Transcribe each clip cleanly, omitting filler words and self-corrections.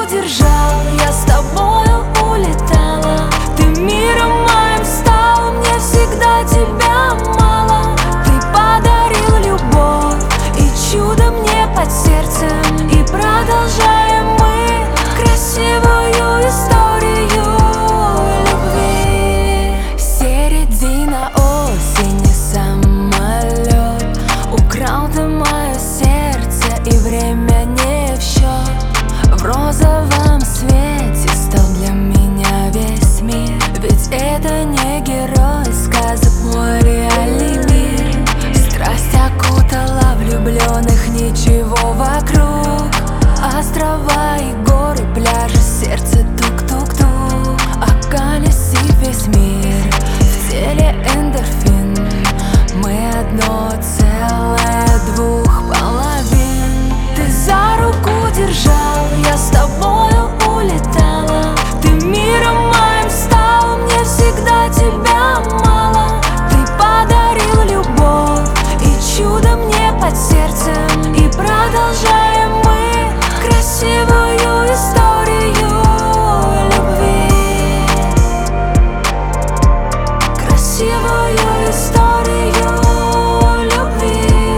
держал, я с тобою улетала. Ты миром моим стал, мне всегда тебя мало. Ты подарил любовь и чудо мне под сердцем. И продолжаем мы красивую историю любви. Середина осени, самолет. Украл ты мое сердце, и время не в счет. В розовом свете стал для меня весь мир. Ведь это не герой сказок, мой реальный мир. Страсть окутала влюбленных, ничего вокруг. Острова и горы, пляжи, сердце тук-тук-тук. Околесив весь мир, в теле эндорфин. Мы одно целое, двух половин. Ты за руку держал, я с тобою улетала. Ты миром моим стал, мне всегда тебя мало. Ты подарил любовь и чудо мне под сердцем. И продолжаем мы красивую историю любви. Красивую историю любви.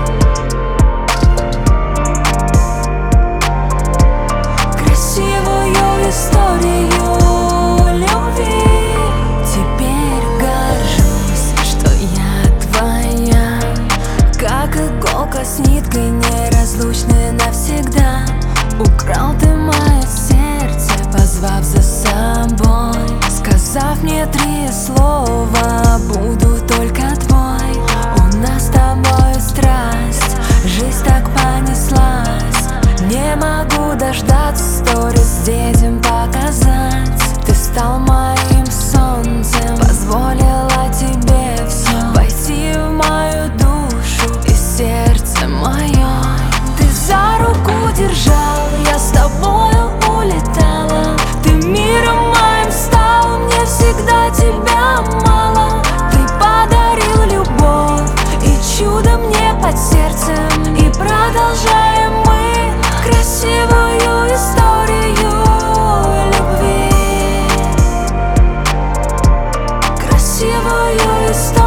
Красивую историю любви. Теперь горжусь, что я твоя, как иголка с ниткой, неразлучны навсегда. Украл ты мое сердце, позвав за собой. Сказав мне 3 слова, буду только твой. У нас с тобой страсть, жизнь так понеслась. Не могу дождаться, сторис детям показать. Ты стал моим солнцем, позволила тебе все войти в мою душу и сердце мое. Ты за руку держал, я с тобою улетала. Ты миром моим стал, мне всегда тебя мало. Ты подарил любовь и чудо мне под сердцем. И продолжаем мы красивую историю любви. Красивую историю.